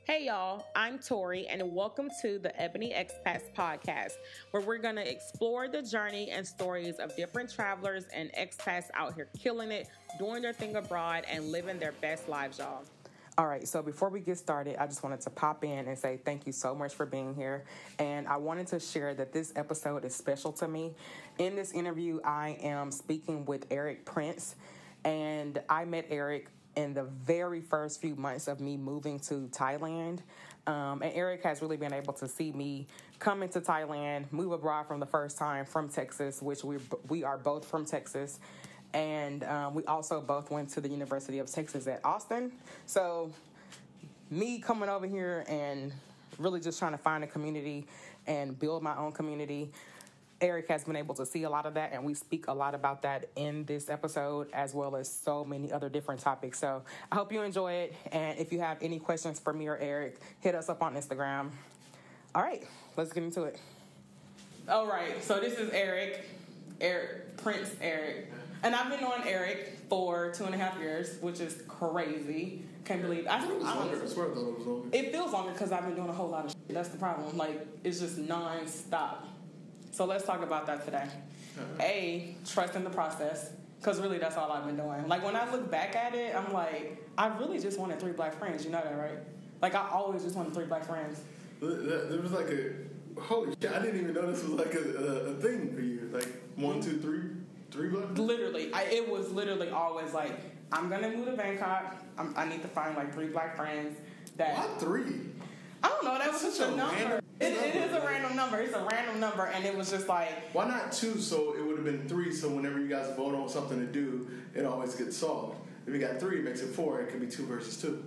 Hey y'all, I'm Tori and welcome to the Ebony Expats podcast, where we're going to explore the journey and stories of different travelers and expats out here killing it, doing their thing abroad, and living their best lives, y'all. All right, so before we get started, I just wanted to pop in and say thank you so much for being here. And I wanted to share that this episode is special to me. In this interview, I am speaking with Eric Prince, and I met Eric in the very first few months of me moving to Thailand. And Eric has really been able to see me come into Thailand, move abroad from the first time from Texas, which we are both from Texas. And we also both went to the University of Texas at Austin. So me coming over here and really just trying to find a community and build my own community, Eric has been able to see a lot of that, and we speak a lot about that in this episode, as well as so many other different topics. So I hope you enjoy it, and if you have any questions for me or Eric, hit us up on Instagram. All right, let's get into it. All right, so this is Eric Prince Eric, and I've been knowing Eric for 2.5 years, which is crazy. Can't believe I swear I thought it was longer. It feels longer because I've been doing a whole lot of shit. That's the problem. Like, it's just non-stop. So let's talk about that today. A, trust in the process, because really that's all I've been doing. Like, when I look back at it, I'm like, I really just wanted 3 black friends. You know that, right? Like, I always just wanted 3 black friends. There was like holy shit, I didn't even know this was like a thing for you. Like, 1, 2, 3 black friends? Literally. It was literally always like, I'm going to move to Bangkok. I need to find like 3 black friends. Why 3? I don't know. That was just a number. It is a random number. It's a random number, and it was just like... Why not 2? So it would have been 3, so whenever you guys vote on something to do, it always gets solved. If you got 3, it makes it 4. It could be 2 versus 2.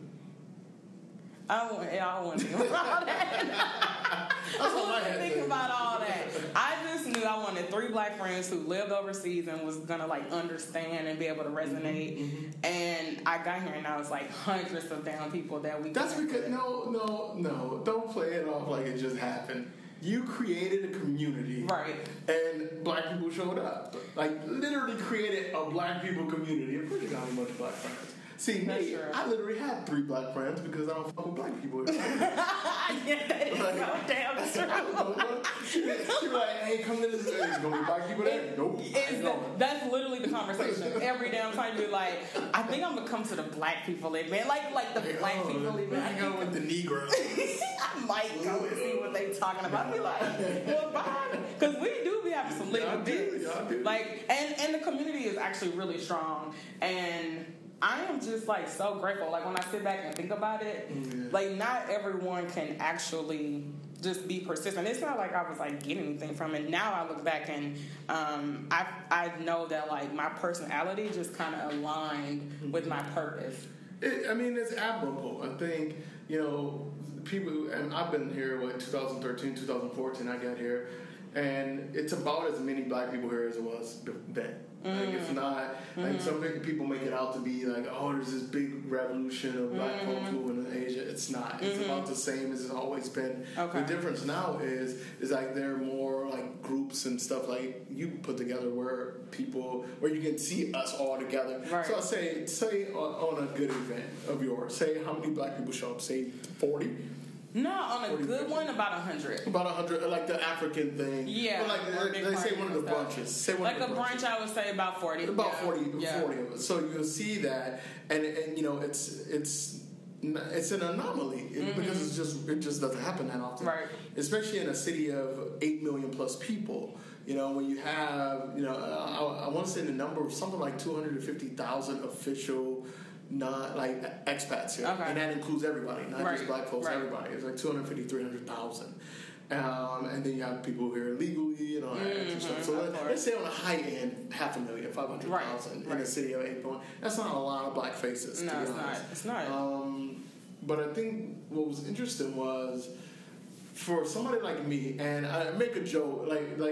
I don't want to think about that. I wasn't thinking about all that. I just knew I wanted 3 black friends who lived overseas and was going to, like, understand and be able to resonate. Mm-hmm. And I got here, and I was like, hundreds of damn people that we... That's because... No. Don't play it off like it just happened. You created a community. Right. And black people showed up. Like, literally created a black people community. Of course you got a bunch of black friends. See, me, I literally have 3 black friends because I don't fuck with black people. Yeah, that is so damn true. She be like, hey, come to this. There's going to be black people there? Nope. That's literally the conversation. Every damn time you be like, I think I'm going to come to the black people event. Like the black people event. I go with the Negroes. I might go and see what they talking about. I be like, well, bye. Because we do be having some little bits. Like, and the community is actually really strong. And I am just, like, so grateful. Like, when I sit back and think about it, like, not everyone can actually just be persistent. It's not like I was, like, getting anything from it. Now I look back and I know that, like, my personality just kind of aligned with my purpose. It's admirable. I think, people, and I've been here, 2013, 2014, I got here, and it's about as many black people here as it was then. Like, it's not, like, some people make it out to be like, oh, there's this big revolution of black folks moving to Asia. It's not. It's about the same as it's always been. Okay. The difference now is like there are more, like, groups and stuff like you put together where you can see us all together. Right. So I say on a good event of yours, say how many black people show up? Say 40? No, on a good 50. One, about 100. About 100, like the African thing. Yeah. But like, they say one of the brunches. Say one like of the a brunch, I would say about 40. About 40 of us. So you'll see that, and it's an anomaly because it just doesn't happen that often. Right. Especially in a city of 8 million plus people. When you have, I want to say the number of something like 250,000 official, not like expats here, and that includes everybody, not just black folks. Everybody. It's like 250, 300,000, and then you have people here illegally and all that extra stuff. So let's say on a high end, 500,000, 500,000 in a city of 8 million. That's not a lot of black faces. No, it's not. But I think what was interesting was, for somebody like me, and I make a joke,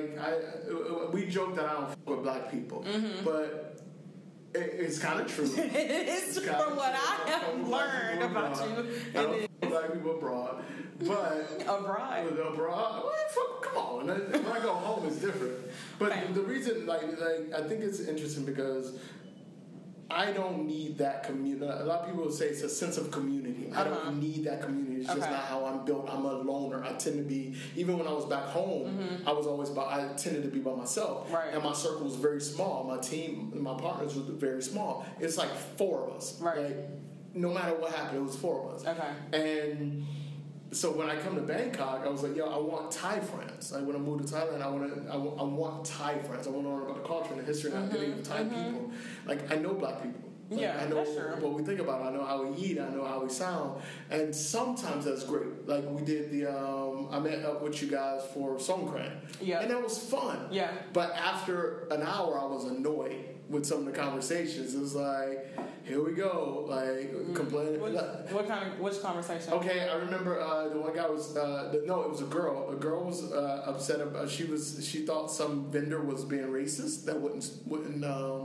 we joke that I don't fuck with black people, but it's kind of true. It's from what I have learned about you. I don't black people abroad, but abroad. Well, come on. When I go home, it's different. But the reason, I think it's interesting because I don't need that community. A lot of people will say it's a sense of community. I don't need that community. It's just not how I'm built. I'm a loner. I tend to be, even when I was back home, I tended to be by myself. Right. And my circle was very small. My team, my partners were very small. It's like 4 of us. Right. Like, no matter what happened, it was 4 of us. Okay. And so when I come to Bangkok, I was like, I want Thai friends. Like when I moved to Thailand, I want Thai friends. I want to learn about the culture and the history and identity of Thai people. Like I know black people. Like, I know what we think about. I know how we eat. I know how we sound. And sometimes that's great. Like we did I met up with you guys for Songkran. Yeah. And that was fun. Yeah. But after an hour, I was annoyed with some of the conversations. It was like, here we go, like complaining. Which conversation? Okay, I remember the one guy was it was a girl. A girl was upset about she thought some vendor was being racist that wouldn't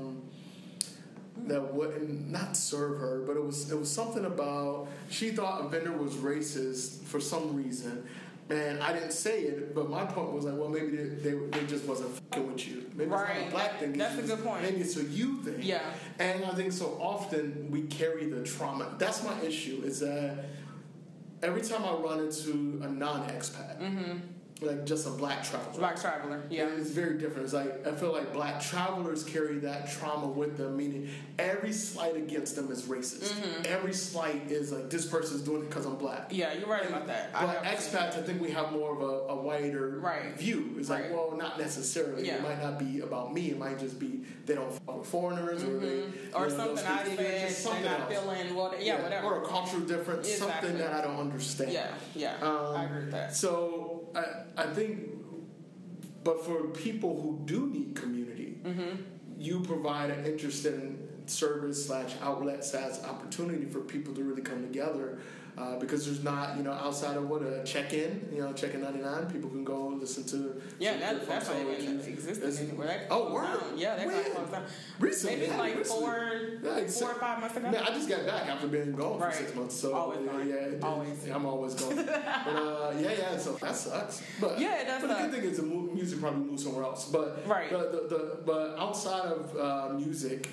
not serve her, but it was something about she thought a vendor was racist for some reason. And I didn't say it, but my point was like, well, maybe they just wasn't fucking with you. Maybe it's not a black thing. That's a good point. Maybe it's a you thing. Yeah. And I think so often we carry the trauma. That's my issue, is that every time I run into a non-expat, like just a black traveler. Yeah. It's very different. It's like, I feel like black travelers carry that trauma with them, meaning every slight against them is racist. Every slight is like, this person's doing it because I'm black. Yeah, you're right about that. But expats, I think we have more of a wider view. It's like, well, not necessarily. It might not be about me. It might just be they don't fuck with foreigners or something I said, they're not feeling, whatever. Or a cultural difference, something that I don't understand. Yeah, I agree with that. So I think, but for people who do need community, you provide an interesting service / outlet / opportunity for people to really come together. Because there's not, outside of a check-in, check-in 99, people can go listen to. Yeah, that's not even existing anywhere. Word. Yeah, that's not close down. Recently. Maybe like 4 or 5 months ago. Man, I just got back after being gone for 6 months. So always gone. I'm always gone. But so that sucks. But it does. But the good thing is the music probably moves somewhere else. But but outside of music,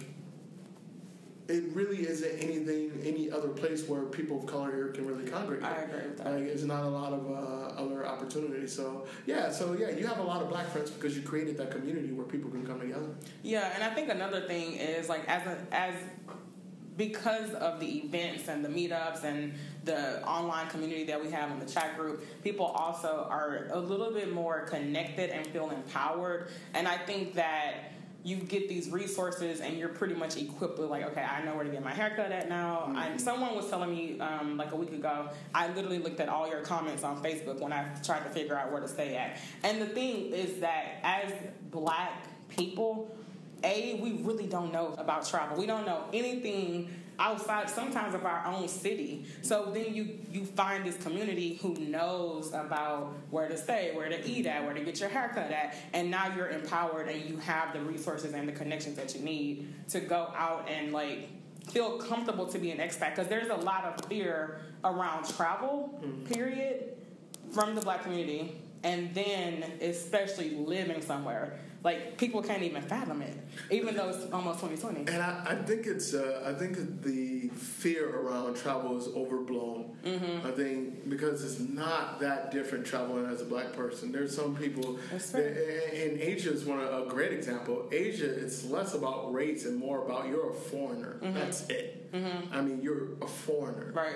it really isn't any other place where people of color here can really congregate. I agree with that. Like, there's not a lot of other opportunities. So you have a lot of black friends because you created that community where people can come together. Yeah, and I think another thing is like as because of the events and the meetups and the online community that we have in the chat group, people also are a little bit more connected and feel empowered. And I think that you get these resources and you're pretty much equipped with like, okay, I know where to get my haircut at now. Someone was telling me like a week ago, I literally looked at all your comments on Facebook when I tried to figure out where to stay at. And the thing is that as black people, we really don't know about travel. We don't know anything outside sometimes of our own city. So then you find this community who knows about where to stay, where to eat at, where to get your haircut at, and now you're empowered and you have the resources and the connections that you need to go out and like feel comfortable to be an expat, because there's a lot of fear around travel, period, from the black community, and then especially living somewhere. Like, people can't even fathom it, even though it's almost 2020. And I think I think the fear around travel is overblown. I think because it's not that different traveling as a black person. There's some people, and Asia is a great example. Asia, it's less about race and more about you're a foreigner. That's it. I mean, you're a foreigner. Right.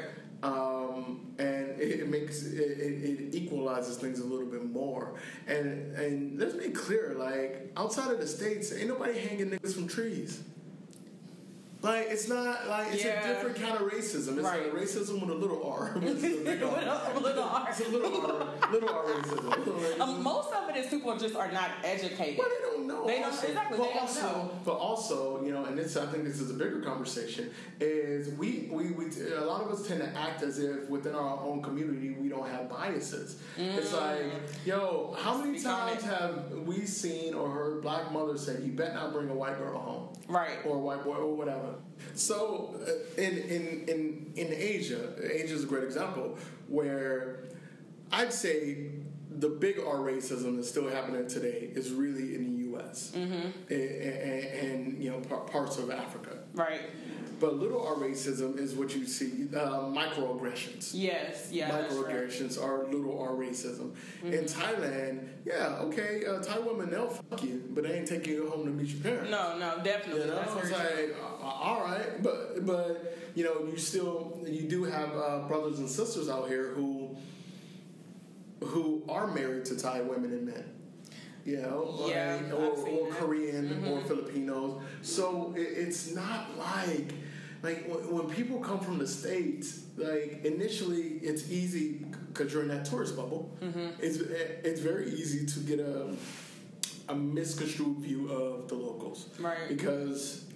And it equalizes things a little bit more. And let's be clear, like, outside of the States, ain't nobody hanging niggas from trees. Like, it's not, like, it's a different kind of racism. It's like racism with a little R. It's a little R. It's a little R racism. Most of it is people just are not educated. Well, they don't know. They don't know. But also, and I think this is a bigger conversation, is we a lot of us tend to act as if within our own community we don't have biases. It's like, how many times have we seen or heard black mothers say, you better not bring a white girl home? Right. Or a white boy or whatever. So in Asia is a great example where I'd say the big R racism that's still happening today is really in the U.S. and you know parts of Africa. Right. But little R racism is what you see, microaggressions. Yes, yeah. Microaggressions are little R racism. In Thailand, yeah, okay, Thai women, they'll fuck you, but they ain't taking you home to meet your parents. No, definitely. You know, it's like, all right, but you know, you do have brothers and sisters out here who are married to Thai women and men. You know, or Korean or Filipinos. So it's not like when people come from the States, like initially it's easy because you're in that tourist bubble. It's very easy to get a misconstrued view of the locals, right? Because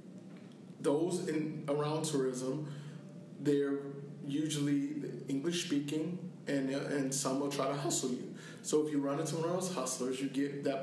those around tourism, they're usually English speaking, and some will try to hustle you. So if you run into one of those hustlers, you get that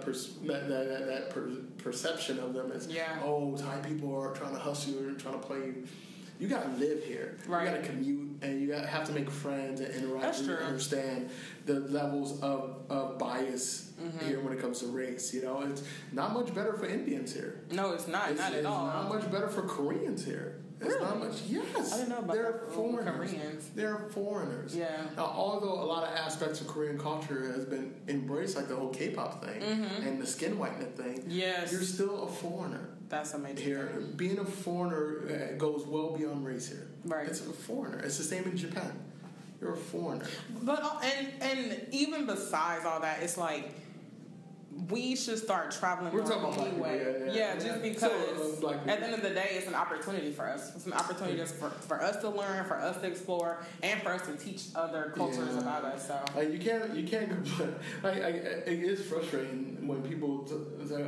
perception of them as, oh, Thai people are trying to hustle you, or trying to play you. You got to live here. Right. You got to commute, and you have to make friends and interact and understand the levels of bias here when it comes to race. You know, it's not much better for Indians here. No, it's not. Not at all. It's not much better for Koreans here. It's not much. Yes, I didn't know about they're foreigners. Koreans. They're foreigners. Yeah. Now, although a lot of aspects of Korean culture has been embraced, like the whole K-pop thing and the skin whitening thing, yes, you're still a foreigner. That's amazing. Here, being a foreigner goes well beyond race here. Right. It's a foreigner. It's the same in Japan. You're a foreigner. But and even besides all that, it's like, we should start traveling more anyway. Yeah, just because at the end of the day, it's an opportunity for us. It's an opportunity just for us to learn, for us to explore, and for us to teach other cultures about us. So you can't complain. It is frustrating when people say,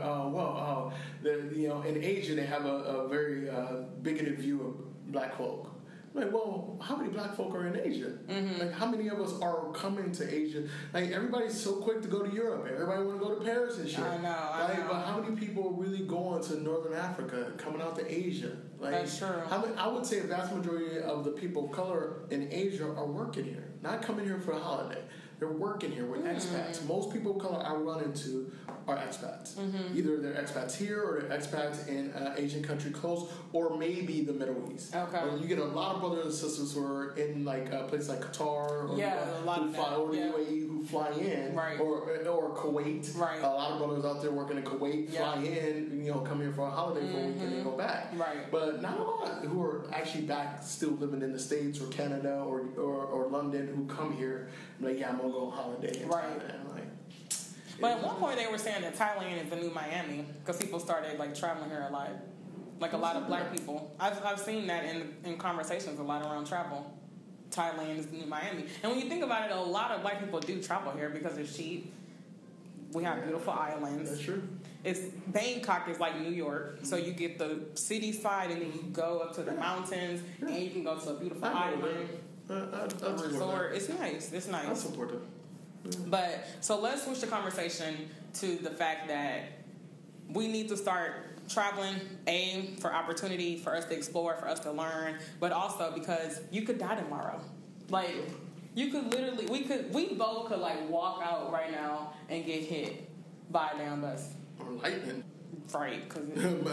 you know, in Asia they have a very bigoted view of black folk. Like, well, how many black folk are in Asia? Like, how many of us are coming to Asia? Like, everybody's so quick to go to Europe. Everybody want to go to Paris and shit. I know. But how many people are really going to Northern Africa, coming out to Asia? Like, that's true. I would say a vast majority of the people of color in Asia are working here, not coming here for a holiday. They're working here with expats. Most people of color I run into are expats. Either they're expats here or they're expats in Asian country close, or maybe the Middle East. Okay. You get a lot of brothers and sisters who are in like places like Qatar or the UAE who fly in, or Kuwait. Right. A lot of brothers out there working in Kuwait fly in, you know, come here for a holiday for a week and then go back. Right. But not a lot who are actually back still living in the States or Canada or London who come here. Like, yeah, I'm gonna go on holiday in Thailand. Like, but at one point they were saying that Thailand is the new Miami because people started like traveling here a lot, like a lot of black people. I've seen that in conversations a lot around travel. Thailand is the new Miami, and when you think about it, a lot of black people do travel here because it's cheap. We have beautiful islands. That's true. It's Bangkok is like New York, so you get the city side and then you go up to the mountains and you can go to a beautiful island. A resort. It's nice. It's nice. I support it. But so let's switch the conversation to the fact that we need to start traveling, for opportunity, for us to explore, for us to learn, but also because you could die tomorrow. Like, you could literally, we both could like walk out right now and get hit by a damn bus. Or lightning. Right, because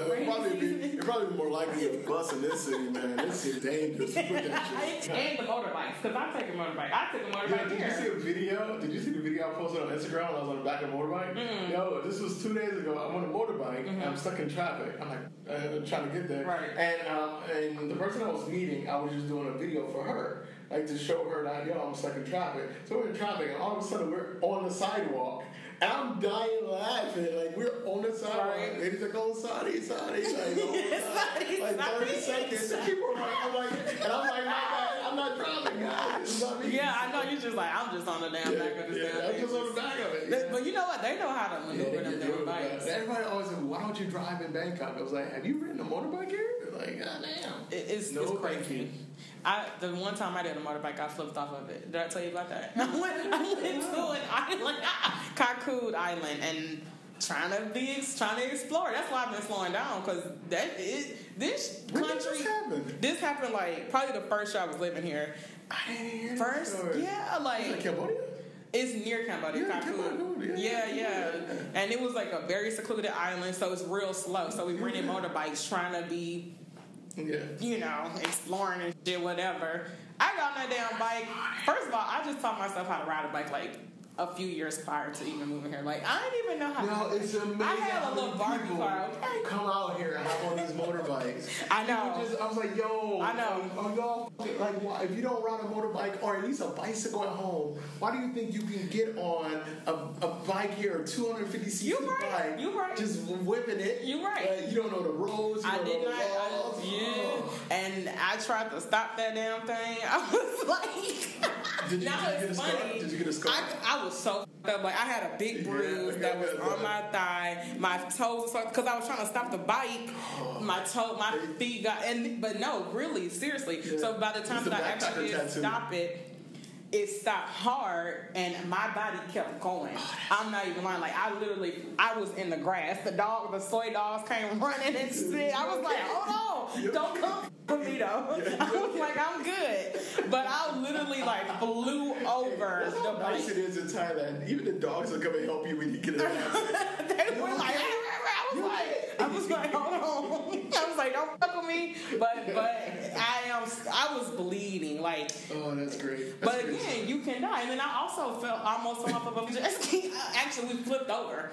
it'd probably be more likely a bus in this city, man. This city dangerous. And the motorbikes, because I take a motorbike. I took a motorbike Did you see a video? Did you see the video I posted on Instagram when I was on the back of a motorbike? Yo, this was 2 days ago. I'm on a motorbike and I'm stuck in traffic. I'm like trying to get there. Right. And the person I was meeting, I was just doing a video for her, like to show her that, yo, I'm stuck in traffic. So we're in traffic, and all of a sudden we're on the sidewalk. And I'm dying laughing. Like, we're on the sidewalk. Right. Ladies like, oh, sorry. Like, like 30 seconds. And people are like, I'm like, I'm not driving, guys. It's not me. Yeah, I know. You're just like, I'm just on the damn back of this damn I'm just on the back of it. But you know what? They know how to maneuver them damn bikes. Everybody always said, why don't you drive in Bangkok? I was like, have you ridden a motorbike here? Like, goddamn. It's crazy. The one time I did a motorbike, I flipped off of it. Did I tell you about that? I went to an island, Kakud Island, and trying to explore. That's why I've been slowing down, because this country. This happened like probably the first year I was living here. I didn't hear first, that story. yeah, like Cambodia. It's near Cambodia. Yeah, Cambodia. Yeah. And it was like a very secluded island, so it's real slow. So we rented motorbikes trying to be, you know, exploring and shit, whatever. I got on that damn bike. First of all, I just taught myself how to ride a bike like a few years prior to even moving here. Like, I didn't even know how to. It's amazing. I had a little Barbie car. Okay. Come out here and hop on these motorbikes. I know. I was like, yo. I know. Y'all, like, why, if you don't ride a motorbike or at least a bicycle at home, why do you think you can get on a bike here, a 250cc bike? You right. Just whipping it. You right. You don't know the roads. I did not. And I tried to stop that damn thing. I was like, Did you get a scar? Did you get a scar? I was so up. Like, I had a big bruise that was on my thigh. My toes, because I was trying to stop the bike. My feet got, but no, really, seriously. Yeah. So by the time that I actually did stop it, it stopped hard, and my body kept going. I'm not even lying. Like, I was in the grass. The soy dogs came running and shit. I was like, hold on, don't come for me though. I was like, I'm good. But I literally like flew over That's the how nice it is in Thailand. Even the dogs will come and help you when you get in accident. They were like, I was like, hold on. I was like, don't fuck with me. But I was bleeding. Like, oh, that's great. But again, you can die. And then I also almost fell off of a jet ski. Actually, we flipped over.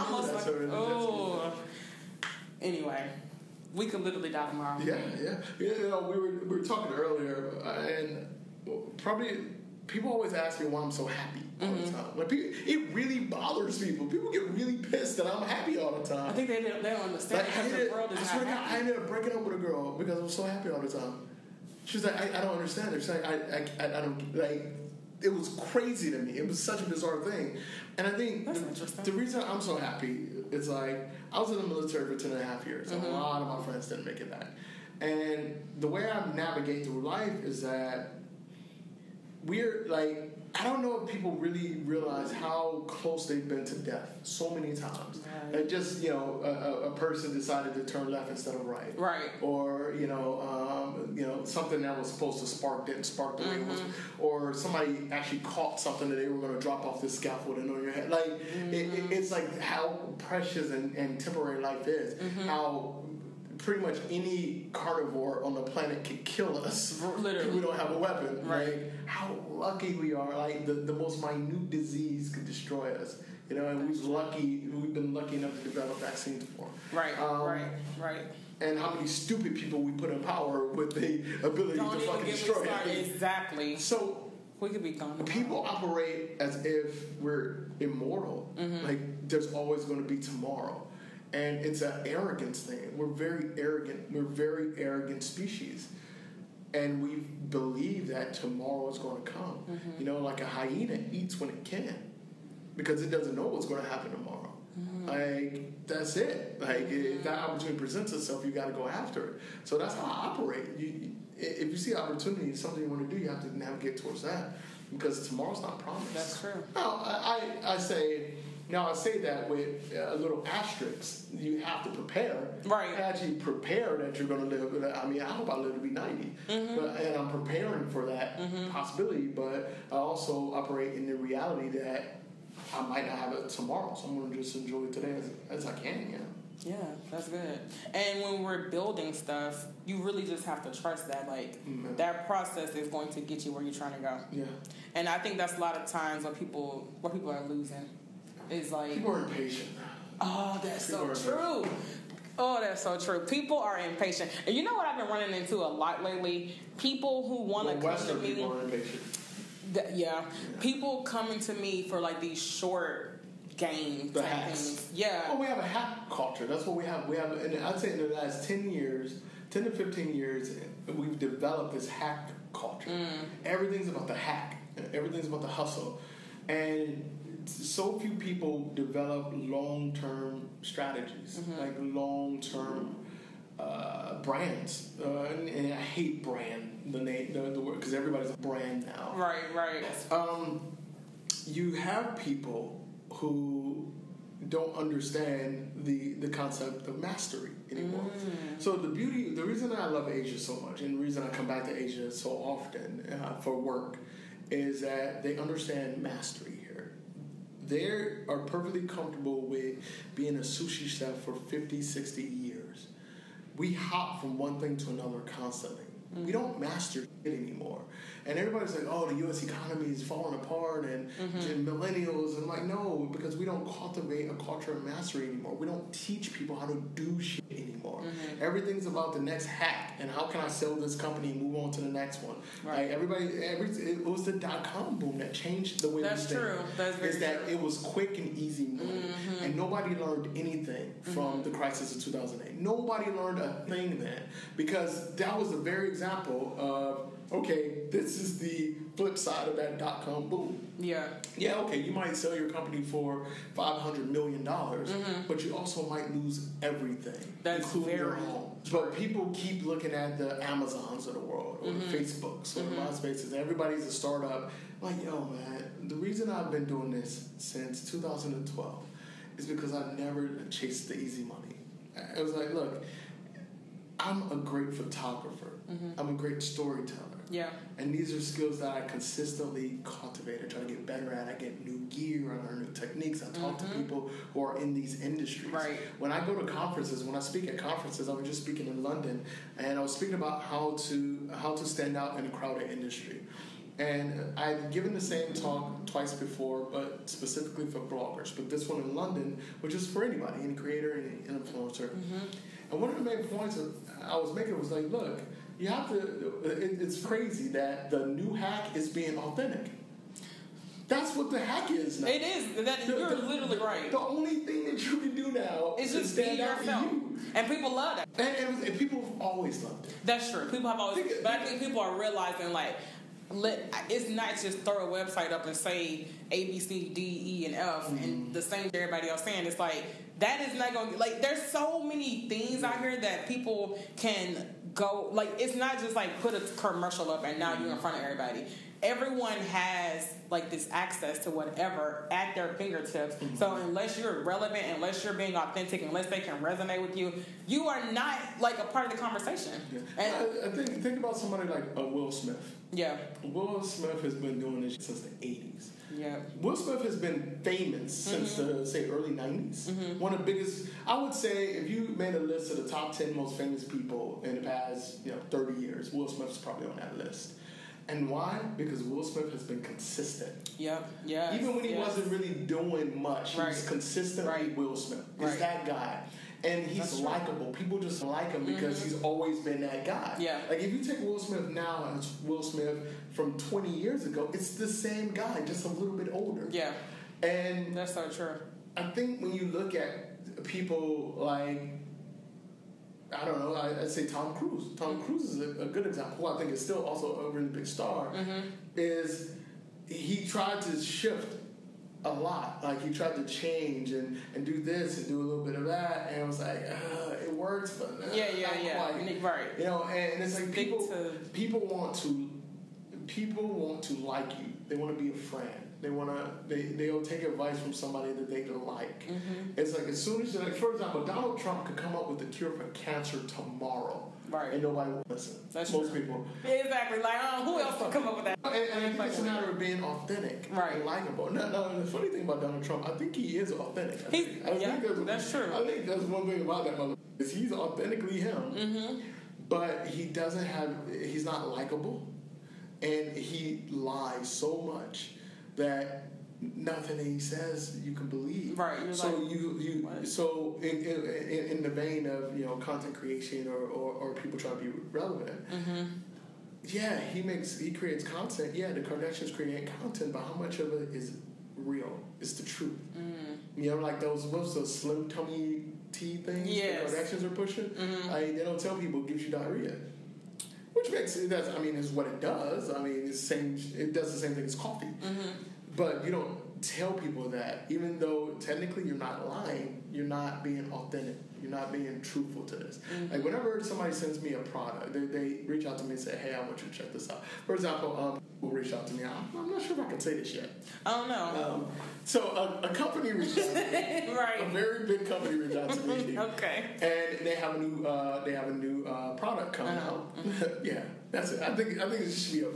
Anyway, we could literally die tomorrow. Yeah. You know, we were talking earlier, and probably people always ask me why I'm so happy all the time. Like, it really bothers people. People get really pissed that I'm happy all the time. I think they don't understand because the world is not happy. I ended up breaking up with a girl because I was so happy all the time. She was like, I don't understand. She's like, I don't, like, it was crazy to me. It was such a bizarre thing. And I think the reason I'm so happy is, like, I was in the military for 10.5 years. And a lot of my friends didn't make it back. And the way I navigate through life is that we're, like, I don't know if people really realize how close they've been to death so many times. Right. Like, just, you know, a person decided to turn left instead of right. Right. Or, you know, something that was supposed to spark didn't spark the way it was. Or somebody actually caught something that they were going to drop off this scaffolding on your head. Like, it's like how precious and temporary life is. How pretty much any carnivore on the planet can kill us. Literally. If we don't have a weapon. Right. Like, how lucky we are. Like, the most minute disease could destroy us. You know, and we've been lucky enough to develop vaccines for. Right. Right. And how many stupid people we put in power with the ability to fucking destroy it. Exactly. So we could be gone. People operate as if we're immortal. Like, there's always going to be tomorrow. And it's an arrogance thing. We're very arrogant. We're a very arrogant species. And we believe that tomorrow is going to come. You know, like a hyena eats when it can. Because it doesn't know what's going to happen tomorrow. Like, that's it. Like, if that opportunity presents itself, you got to go after it. So that's how I operate. If you see opportunity, something you want to do, you have to navigate towards that. Because tomorrow's not promised. That's true. Now, I say that with a little asterisk. You have to prepare. Right. Actually prepare that you're going to live. I mean, I hope I live to be 90. And I'm preparing for that possibility. But I also operate in the reality that I might not have it tomorrow. So I'm going to just enjoy it today as I can, you know. Yeah, that's good. And when we're building stuff, you really just have to trust that, like, that process is going to get you where you're trying to go. Yeah. And I think that's a lot of times where people are losing. Is like, people are impatient. Oh, that's so true. Oh, that's so true. People are impatient. And you know what I've been running into a lot lately? People who want to come to me. People are impatient. Yeah. People coming to me for, like, these short game the hacks. Things. Yeah. Oh, we have a hack culture. That's what we have. And I'd say in the last 10 to 15 years, we've developed this hack culture. Everything's about the hack. Everything's about the hustle. And so few people develop long-term strategies, like long-term brands. And I hate brand, the word, because everybody's a brand now. Right. You have people who don't understand the concept of mastery anymore. So the reason I love Asia so much, and the reason I come back to Asia so often for work, is that they understand mastery here. they are perfectly comfortable with being a sushi chef for 50, 60 years. We hop from one thing to another constantly. We don't master it anymore. And everybody's like, oh, the U.S. economy is falling apart and millennials. And I'm like, no, because we don't cultivate a culture of mastery anymore. We don't teach people how to do shit anymore. Everything's about the next hack and how can I sell this company and move on to the next one. Right. Like it was the dot-com boom that changed the way we think. That's true. That's very true. It was quick and easy money. And nobody learned anything from the crisis of 2008. Nobody learned a thing then because that was the very example of, okay, this is the flip side of that dot-com boom. Yeah, okay, you might sell your company for $500 million, but you also might lose everything, including your home. But people keep looking at the Amazons of the world, or the Facebooks, or the MySpaces. Everybody's a startup. Like, yo, man, the reason I've been doing this since 2012 is because I've never chased the easy money. I was like, look, I'm a great photographer. I'm a great storyteller. Yeah. And these are skills that I consistently cultivate. I try to get better at. I get new gear. I learn new techniques. I talk to people who are in these industries. Right. When I go to conferences, when I speak at conferences, I was just speaking in London, and I was speaking about how to stand out in a crowded industry. And I've given the same talk twice before, but specifically for bloggers. But this one in London, which is for anybody, any creator, any influencer. And one of the main points I was making was like, look, you have to. It's crazy that the new hack is being authentic. That's what the hack is now. It is. You're literally right. The only thing that you can do now is just stand out for you. And people love that. And people have always loved it. That's true. People have always. But I think people are realizing, like, it's not just throw a website up and say A, B, C, D, E, and F and the same as everybody else saying. It's like, that is not going to, like, there's so many things out here that people can go, like, it's not just like put a commercial up and now you're in front of everybody. Everyone has, like, this access to whatever at their fingertips. So unless you're relevant, unless you're being authentic, unless they can resonate with you, you are not, like, a part of the conversation. And I think about somebody like Will Smith. Yeah. Will Smith has been doing this since the 80s. Yeah. Will Smith has been famous since the, say, early 90s. One of the biggest, I would say, if you made a list of the top 10 most famous people in the past, 30 years, Will Smith's probably on that list. And why? Because Will Smith has been consistent. Yeah. Even when he wasn't really doing much, he was consistently Will Smith. He's that guy. And he's likable. People just like him because he's always been that guy. Yeah. Like, if you take Will Smith now and it's Will Smith from 20 years ago, it's the same guy, just a little bit older. Yeah. And that's so true. I think when you look at people like, I don't know, I'd say Tom Cruise. Tom Cruise is a good example, who I think is still also a really big star, is he tried to shift a lot. Like, he tried to change and do this and do a little bit of that, and it was like, it works, but not quite. Right. And it's like people want to like you. They want to be a friend. They'll take advice from somebody that they like. It's like, as soon as, like, for example, Donald Trump could come up with a cure for cancer tomorrow. Right. And nobody will listen. That's most true. People. Exactly. Like, who else will come up with that? And I think it's a matter of being authentic and likable. No, the funny thing about Donald Trump, I think he is authentic. That's true. I think that's one thing about that mother is he's authentically him. But he's not likable, and he lies so much that nothing that he says you can believe. Right. So like, so in the vein of content creation or people trying to be relevant. Yeah, he creates content. Yeah, the Kardashians create content, but how much of it is real? It's the truth. Like those slim tummy tea things the Kardashians are pushing. They don't tell people it gives you diarrhea. Which makes it does. I mean, is what it does. I mean, it does the same thing as coffee. But you don't tell people that, even though technically you're not lying, you're not being authentic. You're not being truthful to this. Like, whenever somebody sends me a product, they reach out to me and say, hey, I want you to check this out. For example, will reach out to me. I'm not sure if I can say this yet. I don't know. So a company reached out to me. Right. A very big company reached out to me. Okay. And they have a new product coming out. Yeah, that's it. I think it should be okay.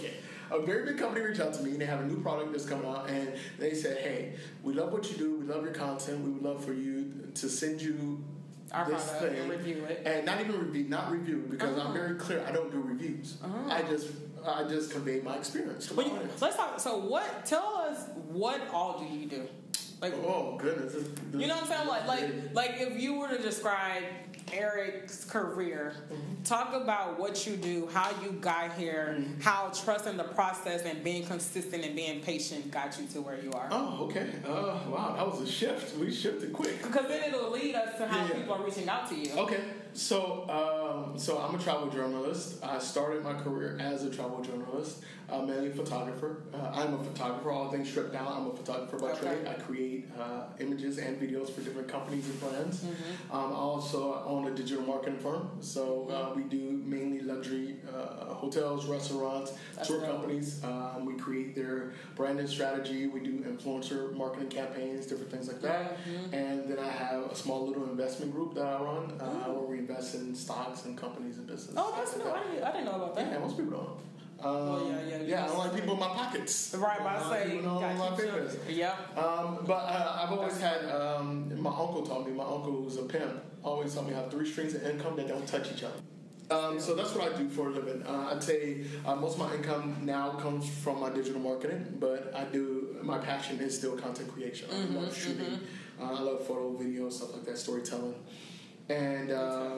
A very big company reached out to me, and they have a new product that's coming out, and they said, "Hey, we love what you do. We love your content. We would love for you to send you our this product thing and review it, and not even review because I'm very clear. I don't do reviews. I just convey my experience to my audience. Let's talk. So, tell us what all do you do? Like, oh goodness, you know what I'm saying? Like if you were to describe Eric's career, talk about what you do, how you got here, how trusting the process and being consistent and being patient got you to where you are. Oh, okay. Wow, that was a shift. We shifted quick. Because then it'll lead us to how people are reaching out to you. Okay. So I'm a travel journalist. I started my career as a travel journalist, mainly a photographer. I'm a photographer. All things stripped down, I'm a photographer by trade. I create images and videos for different companies and brands. I also own a digital marketing firm. So we do mainly luxury hotels, restaurants, tour companies. We create their branding strategy. We do influencer marketing campaigns, different things like that. And then I have a small little investment group that I run where we invest in stocks and companies and business. Oh, that's new. I didn't know about that. Yeah, most people don't. Yeah, I don't like people in my pockets. Right, but I say, yeah. But I've always had, my uncle taught me, my uncle who's a pimp, always taught me I have 3 streams of income that don't touch each other. So that's what I do for a living. I'd say most of my income now comes from my digital marketing, but my passion is still content creation. I love shooting. I love photo, video, stuff like that, storytelling. And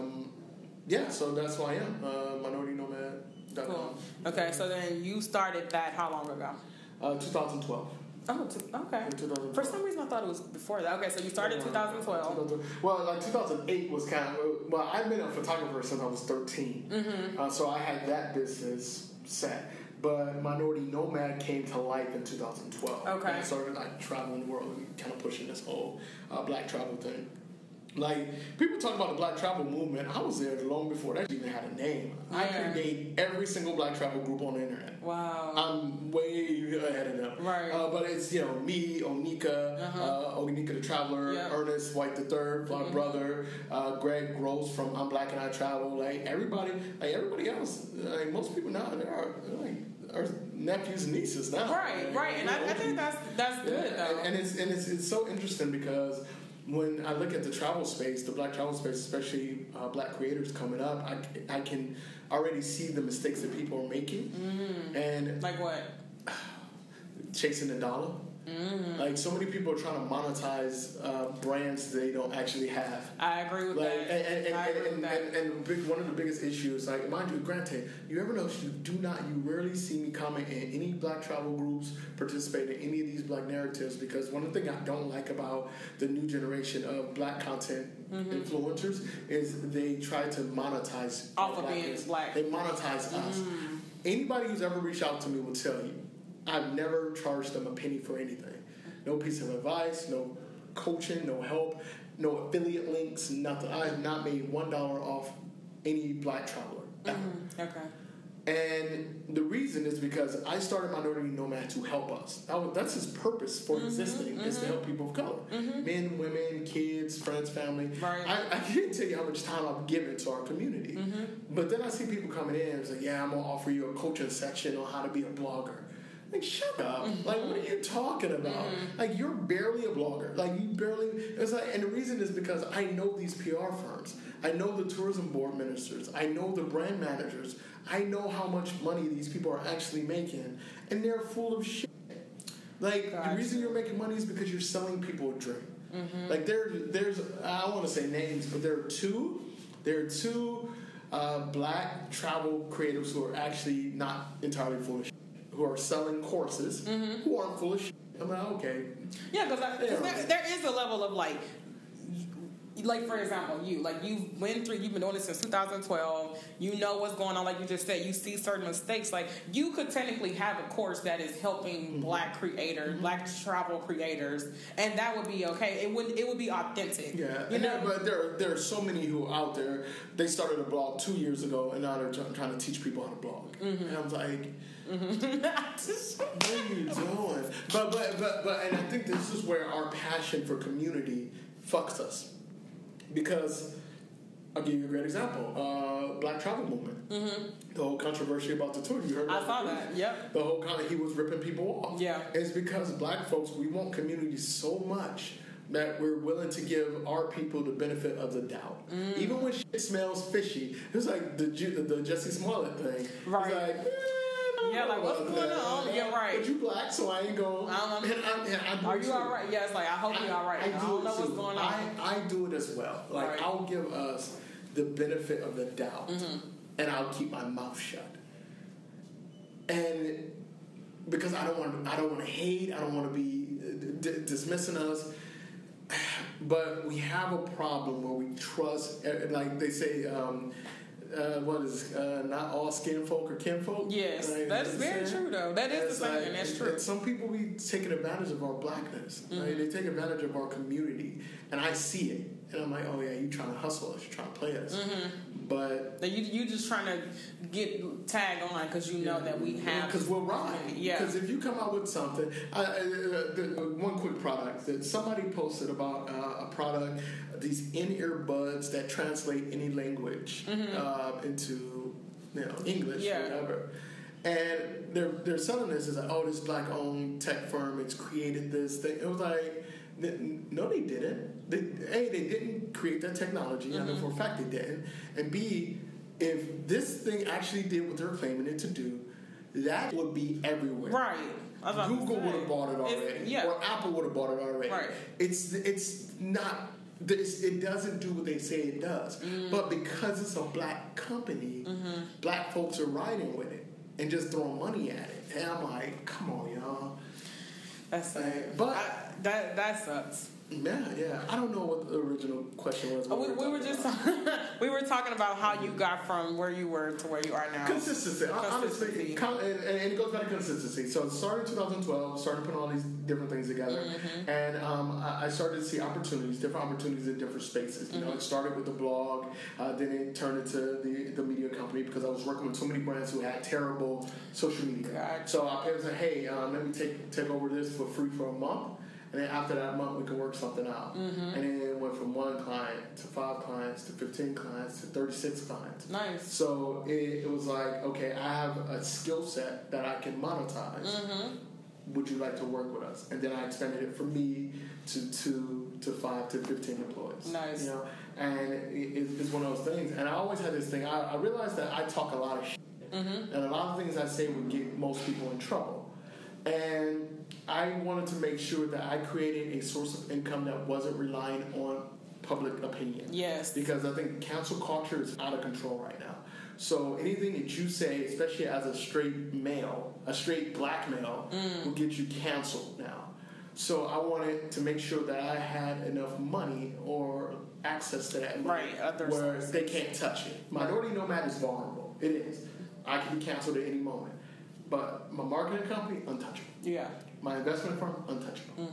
so that's who I am, MinorityNomad.com. Cool. Okay, so then you started that how long ago? 2012. Oh, okay. For some reason, I thought it was before that. Okay, so you started 2012. Well, like 2008 was kind of... Well, I've been a photographer since I was 13. So I had that business set. But Minority Nomad came to life in 2012. Okay. And I started traveling the world and kind of pushing this whole black travel thing. Like, people talk about the black travel movement. I was there long before that even had a name. Yeah. I create every single black travel group on the internet. Wow. I'm way ahead of them. Right. But it's, me, Onika, Onika the Traveler, Ernest White III, my brother, Greg Gross from I'm Black and I Travel. Like, everybody else, most people now, they are, our nephews and nieces now. Right. And I think that's good, though. And it's so interesting because when I look at the travel space, the black travel space, especially black creators coming up, I can already see the mistakes that people are making. And like what? Chasing the dollar. Like, so many people are trying to monetize brands they don't actually have. I agree with that. And one of the biggest issues, like, mind you, granted, you ever notice you rarely see me comment in any black travel groups, participate in any of these black narratives, because one of the things I don't like about the new generation of black content influencers is they try to monetize off of being black. They monetize us. Anybody who's ever reached out to me will tell you, I've never charged them a penny for anything. No piece of advice, no coaching, no help, no affiliate links, nothing. I have not made $1 off any black traveler ever. Okay. And the reason is because I started Minority Nomad to help us. That's his purpose for existing, is to help people of color. Men, women, kids, friends, family. Right. I can't tell you how much time I've given to our community. But then I see people coming in and say, I'm going to offer you a coaching section on how to be a blogger. Like, shut up. Like, what are you talking about? Like, you're barely a blogger. Like, it's like, and the reason is because I know these PR firms. I know the tourism board ministers. I know the brand managers. I know how much money these people are actually making. And they're full of shit. Like, the reason you're making money is because you're selling people a dream. Like, there's, I don't want to say names, but there are two black travel creatives who are actually not entirely full of shit. Who are selling courses who aren't full of shit. I'm like, okay. Yeah, because there is a level of like for example, you've been doing this since 2012. You know what's going on, like you just said. You see certain mistakes. Like, you could technically have a course that is helping black creators, black travel creators, and that would be okay. It would be authentic. Yeah, but there are so many who are out there. They started a blog 2 years ago, and now they're trying to teach people how to blog. And I was like, what are you doing? But and I think this is where our passion for community fucks us, because I'll give you a great example. Black Travel Movement. Mm-hmm. The whole controversy about the tour. You heard about I saw that. Yep. The whole he was ripping people off. Yeah. It's because black folks, we want community so much that we're willing to give our people the benefit of the doubt. Even when shit smells fishy. It was like the Jussie Smollett thing. Right. It's like, yeah, like, what's going on? Yeah, right. But you black, so I ain't going. Are you all right? Yeah, it's like, I hope you're all right. I don't know what's going on. I do it as well. Like, right. I'll give us the benefit of the doubt, and I'll keep my mouth shut. And because I don't want to hate, I don't want to be dismissing us. But we have a problem where we trust, like they say, not all skin folk are kinfolk. Yes, right? That is very true, though. That is the saying, that's true. Some people be taking advantage of our blackness. Right? They take advantage of our community, and I see it. And I'm like, oh yeah, you trying to hustle us, you're trying to play us. But you just trying to get tagged on because you know that we have. Because we'll ride. Yeah. Because if you come out with something, one quick product that somebody posted about a product, these in-ear buds that translate any language into English, or whatever. And they're selling this as like, oh, this black-owned tech firm, it's created this thing. It was like, no, they didn't. They didn't create that technology. I know for a fact they didn't. And B, if this thing actually did what they're claiming it to do, that would be everywhere. Right. Google would have bought it already. Or Apple would have bought it already. Right. It's not. It doesn't do what they say it does. But because it's a black company, black folks are riding with it and just throwing money at it. And I'm like, come on, y'all. That's sad. But that sucks. Yeah. I don't know what the original question was. We were talking about how you got from where you were to where you are now. Consistency. Honestly, and it goes back to consistency. So it started in 2012, started putting all these different things together, and I started to see different opportunities in different spaces. You know, it started with the blog, then it turned into the media company because I was working with so many brands who had terrible social media. Gotcha. So I was like, hey, let me take over this for free for a month. And then after that month, we could work something out. And then it went from 1 client to 5 clients to 15 clients to 36 clients. Nice. So it was like, okay, I have a skill set that I can monetize. Would you like to work with us? And then I expanded it from me to 5 to 15 employees. Nice. You know, and it's one of those things. And I always had this thing. I realized that I talk a lot of shit. And a lot of things I say would get most people in trouble. And I wanted to make sure that I created a source of income that wasn't relying on public opinion. Yes. Because I think cancel culture is out of control right now. So anything that you say, especially as a straight male, a straight black male, will get you canceled now. So I wanted to make sure that I had enough money or access to that money where they can't touch it. Minority Nomad is vulnerable. It is. I can be canceled at any moment. But my marketing company, untouchable. Yeah. My investment firm, untouchable.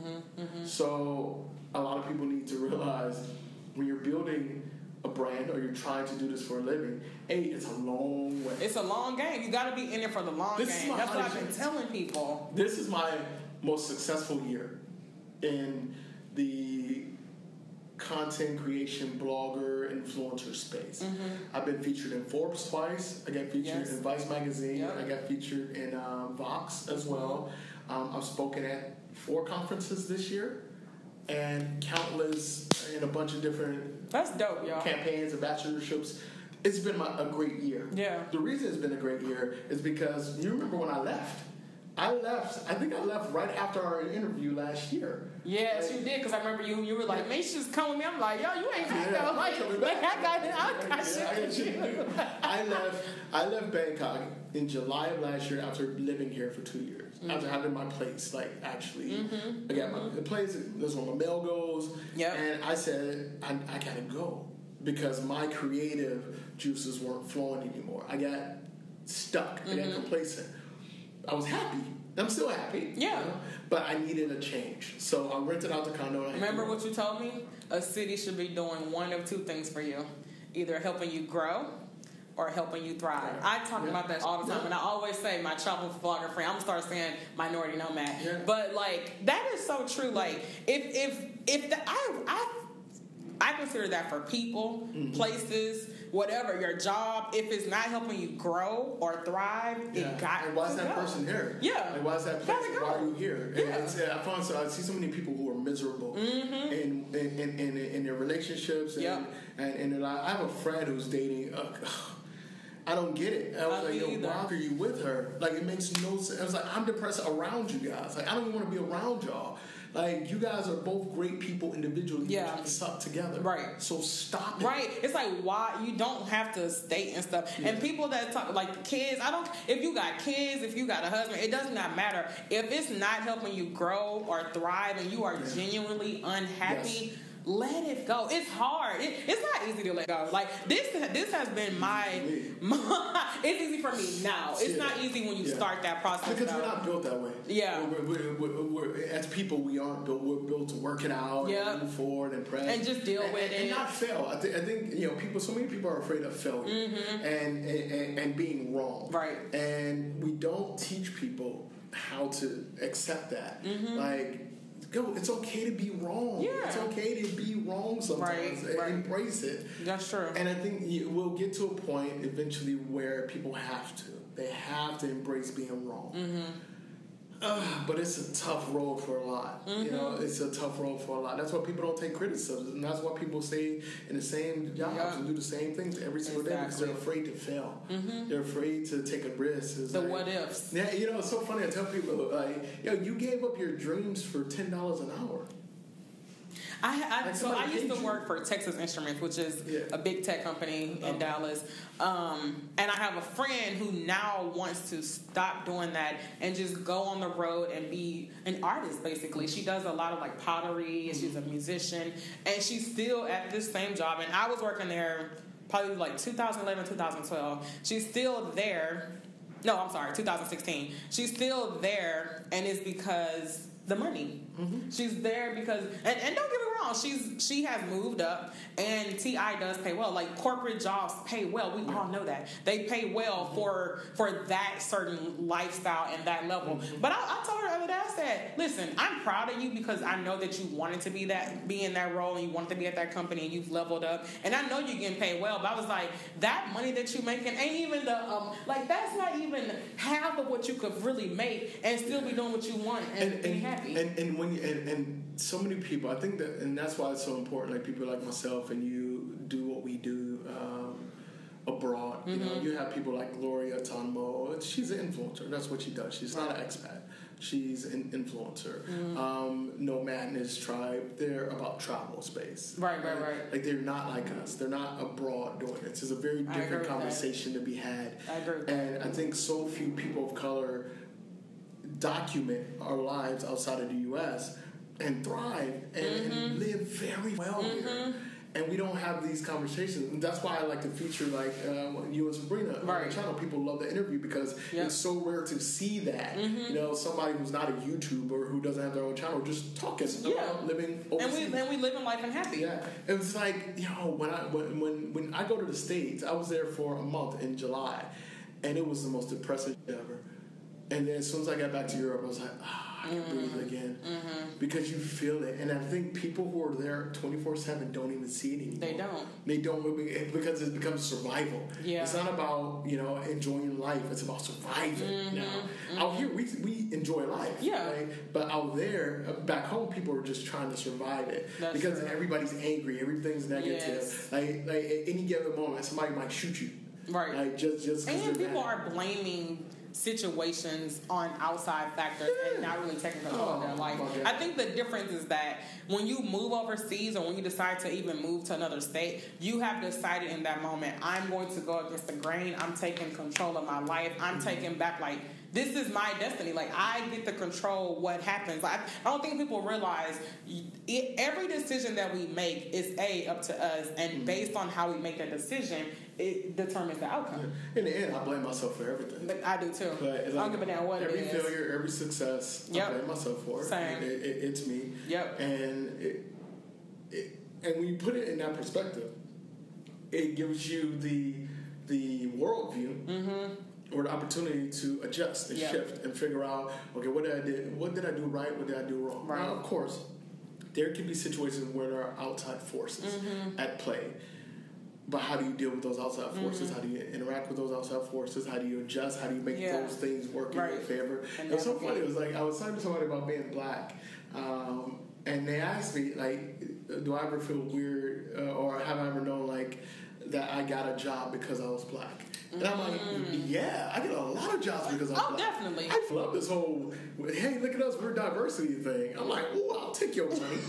So a lot of people need to realize when you're building a brand or you're trying to do this for a living, it's a long way. It's a long game. You got to be in it for the long game. That's what I've been telling people. This is my most successful year in the content creation, blogger, influencer space. I've been featured in Forbes twice. I got featured in Vice magazine. I got featured in Vox as well. I've spoken at 4 conferences this year and countless in a bunch of different That's dope, y'all. campaigns and bachelorships. It's been a great year. Yeah. The reason it's been a great year is because you remember when I left. I think I left right after our interview last year. Yes, you did, because I remember you were like, man, she's coming with me. I'm like, yo, you ain't coming though. I got shit. I left Bangkok in July of last year after living here for 2 years. After having my place, like, actually. I got my place, that's where my mail goes. And I said, I gotta go. Because my creative juices weren't flowing anymore. I got stuck. I got complacent. I was happy. I'm still happy. Yeah. You know? But I needed a change. So I rented out the condo. Remember what you told me? A city should be doing one of 2 things for you. Either helping you grow or helping you thrive. I talk about that all the time. And I always say, my travel vlogger friend, I'm going to start saying Minority Nomad. But, like, that is so true. Like, I consider that for people, places, whatever, your job. If it's not helping you grow or thrive, it got to go. Why is that person here? Yeah. Like, why is that place? Why are you here? Yeah. I see so many people who are miserable in their relationships and their life. I have a friend who's dating. I don't get it. I was like, why are you with her? Like, it makes no sense. I was like, I'm depressed around you guys. Like, I don't even want to be around y'all. Like, you guys are both great people individually. Yeah. You suck together. Right. So stop it. Right. It's like, why? You don't have to stay and stuff. Yeah. And people that talk, like kids, if you got kids, if you got a husband, it does not matter. If it's not helping you grow or thrive and you are genuinely unhappy, let it go. It's hard. It's not easy to let go. Like, this has been my it's easy for me now. It's not easy when you start that process. Because we're not built that way. Yeah. We're, as people, we aren't built. We're built to work it out and move forward and press. And just deal with it. And not fail. I think people, so many people are afraid of failure and being wrong. Right. And we don't teach people how to accept that. Like, it's okay to be wrong. Yeah. It's okay to be wrong sometimes. Right. Embrace it. That's true. And I think we'll get to a point eventually where people have to. They have to embrace being wrong. But it's a tough road for a lot. You know, it's a tough road for a lot. That's why people don't take criticism. And that's why people stay in the same jobs and do the same things every single day because they're afraid to fail. They're afraid to take a risk. It's what ifs. Yeah, it's so funny. I tell people, like, you gave up your dreams for $10 an hour. I used to work for Texas Instruments, which is a big tech company in Dallas. And I have a friend who now wants to stop doing that and just go on the road and be an artist, basically. She does a lot of, like, pottery, and she's a musician, and she's still at this same job. And I was working there probably like 2011, 2012. She's still there. No, I'm sorry, 2016. She's still there, and it's because the money. She's there because, and don't get me wrong, she has moved up, and TI does pay well. Like, corporate jobs pay well. We all know that they pay well for that certain lifestyle and that level. But I told her the other day, I said, listen, I'm proud of you because I know that you wanted to be in that role, and you wanted to be at that company, and you've leveled up, and I know you're getting paid well. But I was like, that money that you're making ain't even that's not even half of what you could really make and still be doing what you want and be happy. And so many people, I think that, and that's why it's so important. Like, people like myself and you do what we do abroad. You know, you have people like Gloria Tonmo. She's an influencer. That's what she does. She's not an expat. She's an influencer. No Madness Tribe. They're about travel space. Right. Like, they're not like us. They're not abroad doing it. It's a very different conversation to be had. I agree with and I think so few people of color document our lives outside of the U.S. and thrive and live very well here. And we don't have these conversations. And that's why I like to feature, like, you and Sabrina on the channel. People love the interview because it's so rare to see that. You know, somebody who's not a YouTuber, who doesn't have their own channel, just talking about living overseas. And we live in life and happy. Yeah. It was like, when I go to the States, I was there for a month in July, and it was the most depressing ever. And then as soon as I got back to Europe, I was like, I can breathe again. Because you feel it. And I think people who are there 24/7 don't even see it anymore. They don't because it becomes survival. Yeah. It's not about, enjoying life. It's about surviving now. Out here, we enjoy life. Yeah. Right? But out there, back home, people are just trying to survive it. Because everybody's angry. Everything's negative. Yes. Like at any given moment, somebody might shoot you. Right. Like just and people are blaming situations on outside factors and not really taking control of their life. I think the difference is that when you move overseas or when you decide to even move to another state, you have decided in that moment, I'm going to go against the grain. I'm taking control of my life. I'm taking back, like, this is my destiny. Like, I get to control what happens. I don't think people realize every decision that we make is up to us, and based on how we make that decision, it determines the outcome. In the end, I blame myself for everything. I do too. But I don't give a damn what it is. Every failure, every success, I blame myself for it. Same. It's me. Yep. And when you put it in that perspective, it gives you the worldview. Or the opportunity to adjust and shift and figure out, okay, what did I do right? What did I do wrong? Right. Now, of course, there can be situations where there are outside forces at play. But how do you deal with those outside forces? How do you interact with those outside forces? How do you adjust? How do you make those things work in your favor? It was so funny. It was like I was talking to somebody about being black, and they asked me, like, do I ever feel weird or have I ever known, like, that I got a job because I was black? And I'm like, yeah, I get a lot of jobs because I'm black. Oh, definitely. I love this whole, hey, look at us, we're diversity thing. I'm like, ooh, I'll take your money.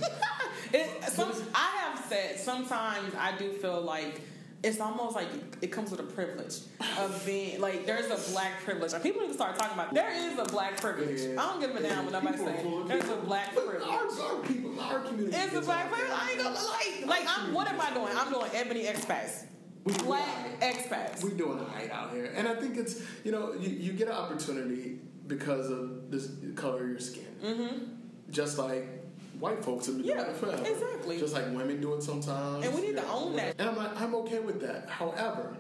I have said sometimes I do feel like it's almost like it comes with a privilege of being, like, there's a black privilege. Like, people need to start talking about, there is a black privilege. I don't give a damn what nobody say. There's a black privilege. Our community. It's a black privilege. I ain't gonna like, what am I doing? I'm doing Ebony Expats. Black expats. We're doing a hide out here. And I think it's, you get an opportunity because of the color of your skin. Just like white folks have been doing it forever. Exactly. Just like women do it sometimes. And we need to own that. And I'm like, I'm okay with that. However,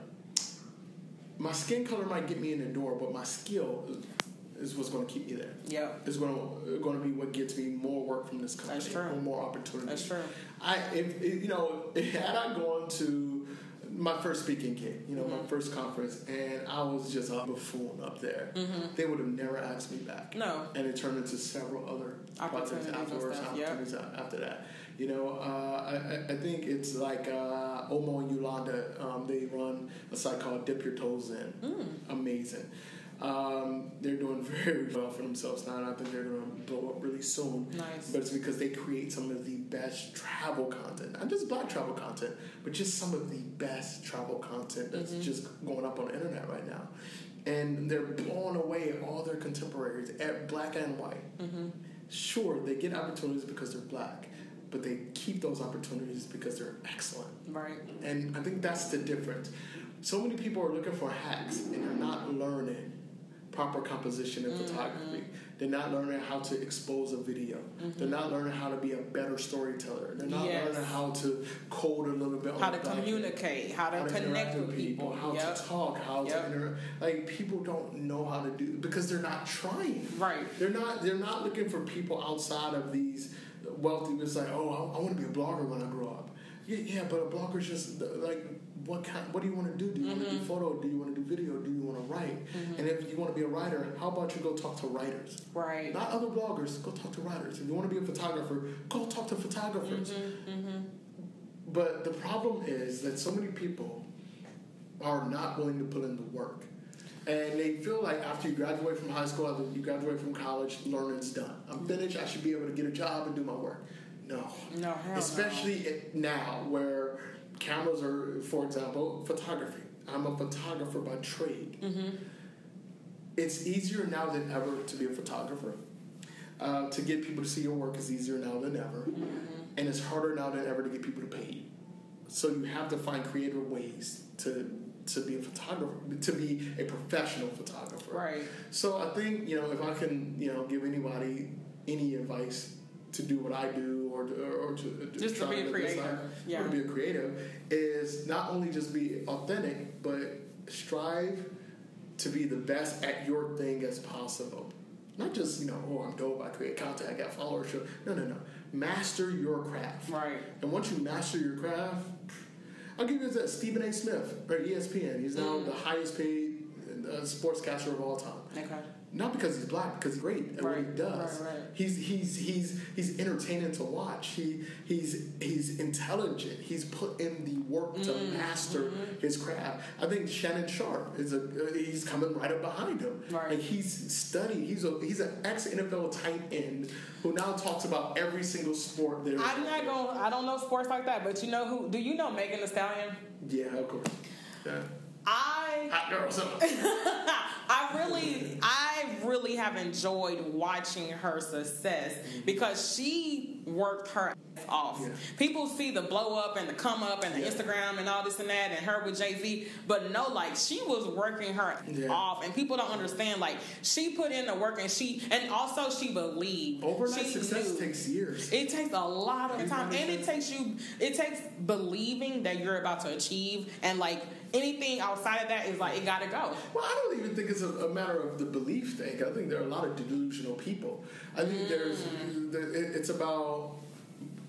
my skin color might get me in the door, but my skill is what's going to keep me there. Yeah. It's going to be what gets me more work from this company. That's true. Or more opportunities. That's true. Had I gone to my first speaking gig, my first conference, and I was just a buffoon up there, they would have never asked me back. No. And it turned into several other projects afterwards, opportunities after that. I think it's like Omo and Yolanda, they run a site called Dip Your Toes In. Amazing. They're doing very well for themselves now, and I think they're going to blow up really soon. Nice. But it's because they create some of the best travel content. Not just black travel content, but just some of the best travel content that's just going up on the internet right now. And they're blowing away all their contemporaries, black and white. Sure, they get opportunities because they're black, but they keep those opportunities because they're excellent. Right. And I think that's the difference. So many people are looking for hacks, and they're not learning proper composition in photography. They're not learning how to expose a video. They're not learning how to be a better storyteller. They're not learning how to code a little bit. How to communicate, how to connect with people. How to talk, how to interact. Like, people don't know how to do, because they're not trying. Right. They're not looking for people outside of these wealthy. It's like, oh, I want to be a blogger when I grow up. Yeah, but a blogger's just like, what do you want to do? Do you want to do photo? Do you want to do video? Do you want to write? And if you want to be a writer, how about you go talk to writers? Right. Not other bloggers. Go talk to writers. If you want to be a photographer, go talk to photographers. But the problem is that so many people are not willing to put in the work. And they feel like after you graduate from high school, after you graduate from college, learning's done. I'm finished. I should be able to get a job and do my work. No, hell especially now where cameras are, for example, photography. I'm a photographer by trade. It's easier now than ever to be a photographer. To get people to see your work is easier now than ever. And it's harder now than ever to get people to pay you. So you have to find creative ways to be a photographer, to be a professional photographer. Right. So I think, if I can, give anybody any advice to do what I do, or to just to be a creative, or to be a creative, is not only just be authentic, but strive to be the best at your thing as possible. Not just, I'm dope, I create content, I got followers. No. Master your craft. Right. And once you master your craft, I'll give you that Stephen A. Smith, or ESPN. He's now the highest paid sportscaster of all time. Okay. Not because he's black, because he's great at what he does. Right. He's entertaining to watch. He's intelligent. He's put in the work to master his craft. I think Shannon Sharp he's coming right up behind him. Right. Like, he's studied. He's an ex-NFL tight end who now talks about every single sport there is. I don't know sports like that, but you know who? Do you know Megan Thee Stallion? Yeah, of course. Yeah. Hot girl, so. I really have enjoyed watching her success because she worked her ass off. Yeah. People see the blow up and the come up and the Instagram and all this and that and her with Jay-Z, but no, like, she was working her off, and people don't understand, like, she put in the work, and also she believed. Overnight success takes years. It takes a lot of time, and it takes believing that you're about to achieve, and, like, anything outside of that is like, it gotta go. Well, I don't even think it's a matter of the belief thing. I think there are a lot of delusional people. I think it's about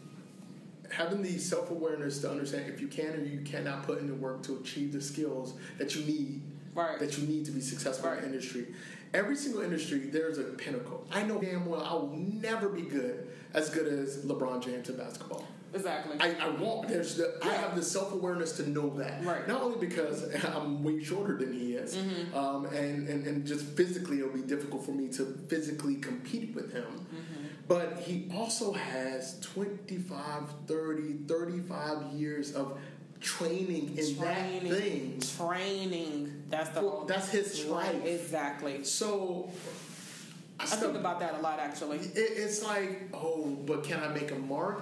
having the self-awareness to understand if you can or you cannot put in the work to achieve the skills that you need, that you need to be successful in the industry. Every single industry, there's a pinnacle. I know damn well I will never be as good as LeBron James in basketball. Exactly. I won't. I have the self-awareness to know that. Right. Not only because I'm way shorter than he is, and just physically it'll be difficult for me to physically compete with him, but he also has 25, 30, 35 years of training in that thing. Training. That's his life. Exactly. So I think about that a lot, actually. It's like, but can I make a mark?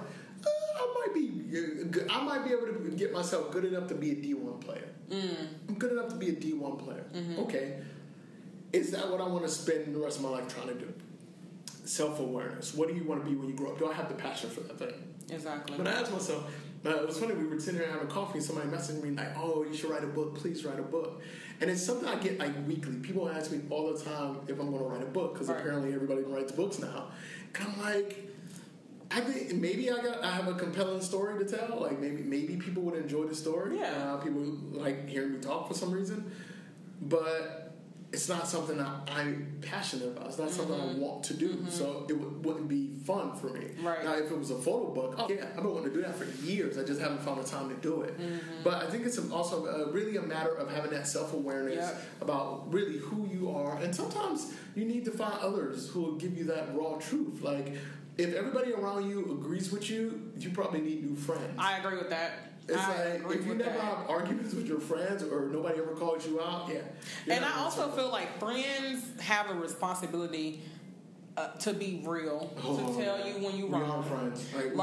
I might be able to get myself good enough to be a D1 player. I'm good enough to be a D1 player. Okay. Is that what I want to spend the rest of my life trying to do? Self-awareness. What do you want to be when you grow up? Do I have the passion for that thing? Exactly. When I asked myself, it was funny, we were sitting there having coffee and somebody messaged me like, you should write a book. Please write a book. And it's something I get like weekly. People ask me all the time if I'm going to write a book because apparently everybody writes books now. And I'm like, I think maybe I have a compelling story to tell. Like maybe people would enjoy the story. Yeah. People like hearing me talk for some reason, but it's not something I'm passionate about. It's not something I want to do. So it wouldn't be fun for me. Right. Now, if it was a photo book, I've been wanting to do that for years. I just haven't found the time to do it. But I think it's also really a matter of having that self-awareness about really who you are. And sometimes you need to find others who will give you that raw truth. Like, if everybody around you agrees with you, you probably need new friends. I agree with that. It's like, if you never have arguments with your friends or nobody ever calls you out, And I also feel like friends have a responsibility to be real, to tell you when you're wrong. Friends.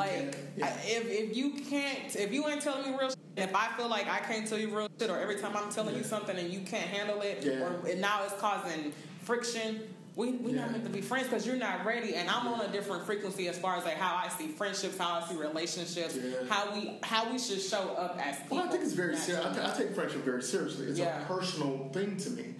If you ain't telling me real shit, if I feel like I can't tell you real shit, or every time I'm telling you something and you can't handle it, or now it's causing friction, we not meant to be friends because you're not ready, and I'm on a different frequency as far as like how I see friendships, how I see relationships, how we should show up as people. Well, I think it's very serious. I take friendship very seriously. It's a personal thing to me.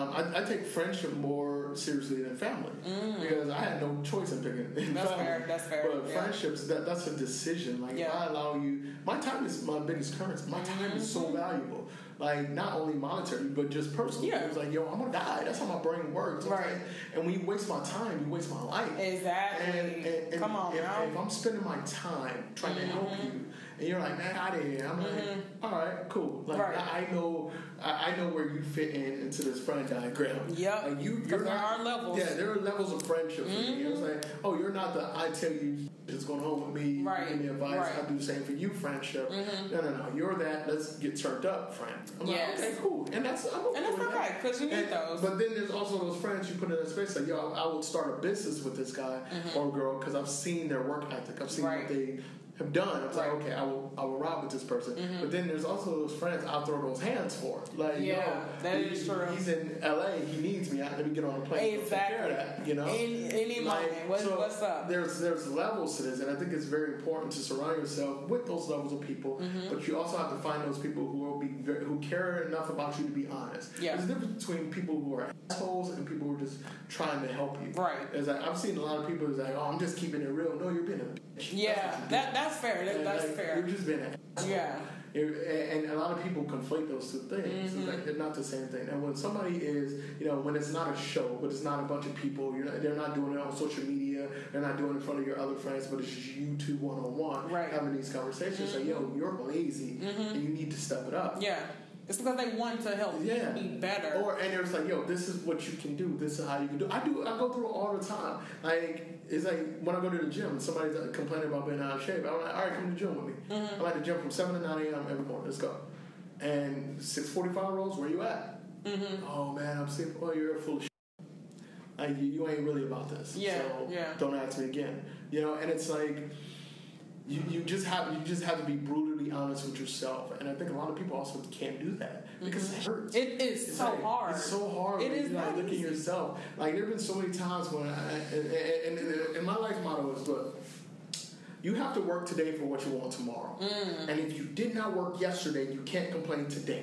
I take friendship more seriously than family because I had no choice in picking. That's fair. But friendships, that's a decision. Like if I allow you, my time is my biggest currency. My time is so valuable. Like not only monetary, but just personally. It's like, I'm gonna die. That's how my brain works. Right. And when you waste my time, you waste my life. Exactly. And come on, now. If I'm spending my time trying to help you, and you're like, man, out of here. I'm like, all right, cool. Like I know where you fit into this friend diagram. Yep. Like there are levels. Yeah, there are levels of friendship for me. It was like, you're not the I tell you just going home with me, give me advice. I do the same for you friendship. No. You're that let's get turned up friend. I'm like, okay, cool. And that's okay because you need those. But then there's also those friends you put in a space like, I would start a business with this guy or girl because I've seen their work ethic. I've seen what they have done. It's like, okay, I will rob with this person. But then there's also those friends I'll throw those hands for. Like, that is true. He's in LA, he needs me. Let me get on a plane. Exactly. Take care of that, Any moment. What's up? There's levels to this, and I think it's very important to surround yourself with those levels of people. But you also have to find those people who care enough about you to be honest. There's a difference between people who are assholes and people who are just trying to help you. Right. It's like I've seen a lot of people who's like, I'm just keeping it real. No, you're being a bitch. Yeah, that's fair. That's fair. You're just being an asshole. Yeah. And a lot of people conflate those two things. It's like they're not the same thing. And when somebody is, when it's not a show, but it's not a bunch of people, they're not doing it on social media, they're not doing it in front of your other friends, but it's just you two one-on-one having these conversations. Like, you're lazy, and you need to step it up. Yeah. It's because they want to help you be better. And it's like, this is what you can do. This is how you can do it. I go through it all the time. Like, it's like when I go to the gym, somebody's complaining about being out of shape. I'm like, all right, come to the gym with me. I'm at the gym from 7 to 9 a.m. every morning. Let's go. And 6:45 rolls, where you at? Oh, man, I'm sick. Oh, you're full of shit. Like, you ain't really about this. So don't ask me again. And it's like, You just have to be brutally honest with yourself, and I think a lot of people also can't do that because it hurts. It's so hard. It's so hard. It is not looking at yourself. Like there have been so many times when, and my life motto is, look, you have to work today for what you want tomorrow, and if you did not work yesterday, you can't complain today.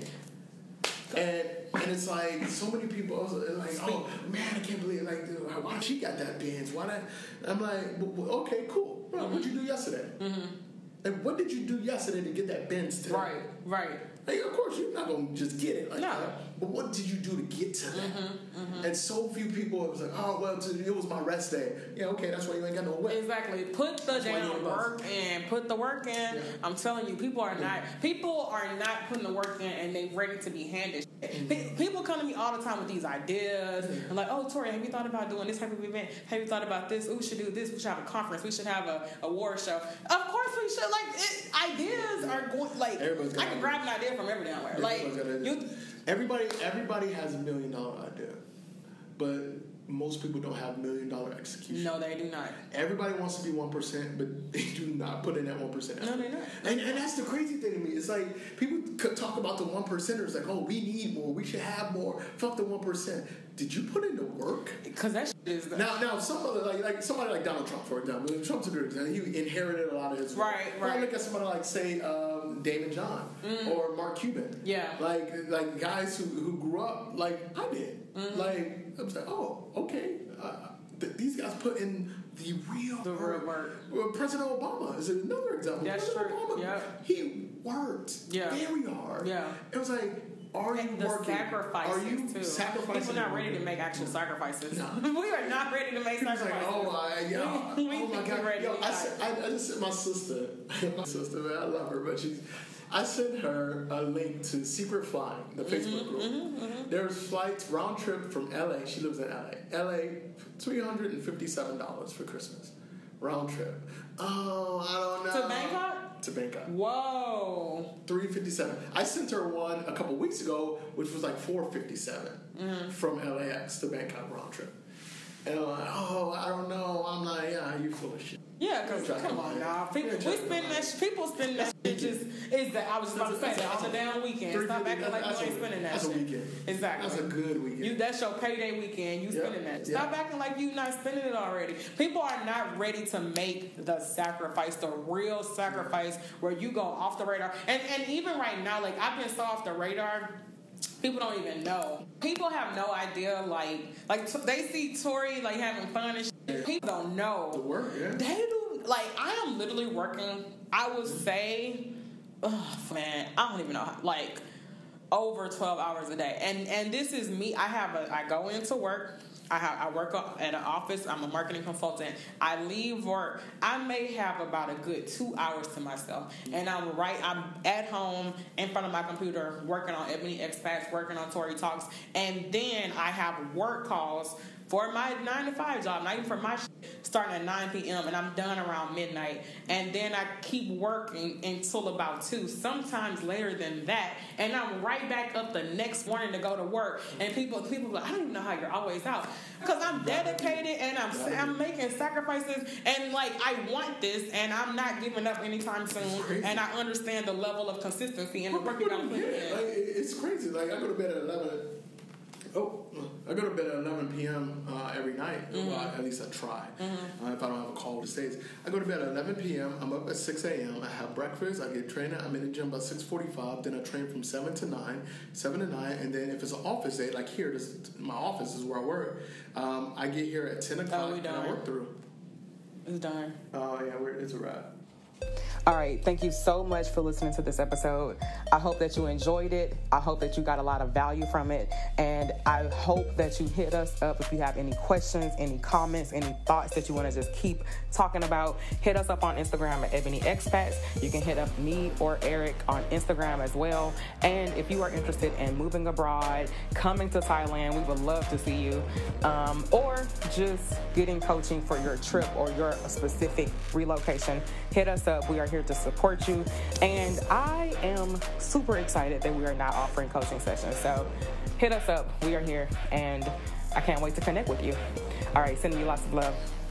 And it's like so many people are like, oh man, I can't believe it. Like, why she got that Benz? Why that? I'm like, well, okay, cool. Bro, what'd you do yesterday? Like, what did you do yesterday to get that Benz today? Right. Like, of course, you're not going to just get it like No. that. But what did you do to get to that? And so few people, it was like, oh, well, it was my rest day. Yeah, okay, that's why you ain't got no whip. Exactly. Put the damn work in. Put the work in. Yeah. I'm telling you, people are not putting the work in, and they ready to be handed shit. People come to me all the time with these ideas. I'm like, oh, Tori, have you thought about doing this type of event? Have you thought about this? We should do this. We should have a conference. We should have a award show. Of course we should. Like, ideas are going, like, I can grab an idea from every damn where. Like, everybody has $1 million idea, but most people don't have $1 million execution. No, they do not. Everybody wants to be 1%, but they do not put in that 1%. No, they're not. And that's the crazy thing to me. It's like people could talk about the 1%ers, like, oh, we need more, we should have more. Fuck the 1%. Did you put in the work? Because that shit is now somebody like somebody like Donald Trump, for example. Trump's a good example. He inherited a lot of his work. Right. I look at somebody like, say, Damon John or Mark Cuban. Yeah. Like guys who grew up like I did. Like I was like, oh, okay. These guys put in the real work. Well, President Obama is another example. That's President true. Obama, Yeah. He worked very hard. Yeah. It was like, are you working? Sacrifices are you too. sacrificing? People are not ready to make actual sacrifices. No. We are not ready to make sacrifices. Like, oh my god! I just sent my sister, man, I love her, but I sent her a link to Secret Flying, the Facebook group. There's flights round trip from LA. She lives in LA, $357 for Christmas, round trip. Oh, I don't know. To Bangkok? To Bangkok. Whoa. $357. I sent her one a couple weeks ago, which was like $457 from LAX to Bangkok round trip. And I'm like, oh, I don't know. I'm like, yeah, you full of shit. Yeah, because come on now. People spend that shit I was just about to say that on the damn weekend. Stop acting like you ain't spending that shit. That's a weekend. Exactly. That's a good weekend. That's your payday weekend. You spending that. Stop acting like you not spending it already. People are not ready to make the sacrifice, the real sacrifice where you go off the radar. And even right now, like I've been so off the radar. People don't even know. People have no idea, like they see Tori like having fun and shit. Yeah. People don't know. The work, yeah. They do. Like I am literally working. I would say, man, I don't even know. Like over 12 hours a day, and this is me. I go into work. I work at an office. I'm a marketing consultant. I leave work. I may have about a good 2 hours to myself. And I'm at home in front of my computer working on Ebony Expats, working on Tori Talks. And then I have work calls for my 9 to 5 job, not even for my starting at 9 p.m. and I'm done around midnight. And then I keep working until about 2, sometimes later than that. And I'm right back up the next morning to go to work. And people are like, I don't even know how you're always out. Because I'm dedicated and I'm making sacrifices. And like, I want this and I'm not giving up anytime soon. And I understand the level of consistency and the work that I'm putting in. Like, it's crazy. Like, I go to bed at 11. I go to bed at 11 p.m. Every night. Well, at least I try. If I don't have a call to States. I go to bed at 11 p.m. I'm up at 6 a.m. I have breakfast. I get trained. I'm in the gym by 6:45. Then I train from 7 to 9. And then if it's an office day, like here, my office is where I work. I get here at 10 o'clock and I work through. It's done. Oh, yeah, it's a wrap. All right. Thank you so much for listening to this episode. I hope that you enjoyed it. I hope that you got a lot of value from it. And I hope that you hit us up if you have any questions, any comments, any thoughts that you want to just keep talking about. Hit us up on Instagram at Ebony Expats. You can hit up me or Eric on Instagram as well. And if you are interested in moving abroad, coming to Thailand, we would love to see you. Or just getting coaching for your trip or your specific relocation, hit us up. We are here to support you. And I am super excited that we are now offering coaching sessions. So hit us up. We are here and I can't wait to connect with you. All right. Sending you lots of love.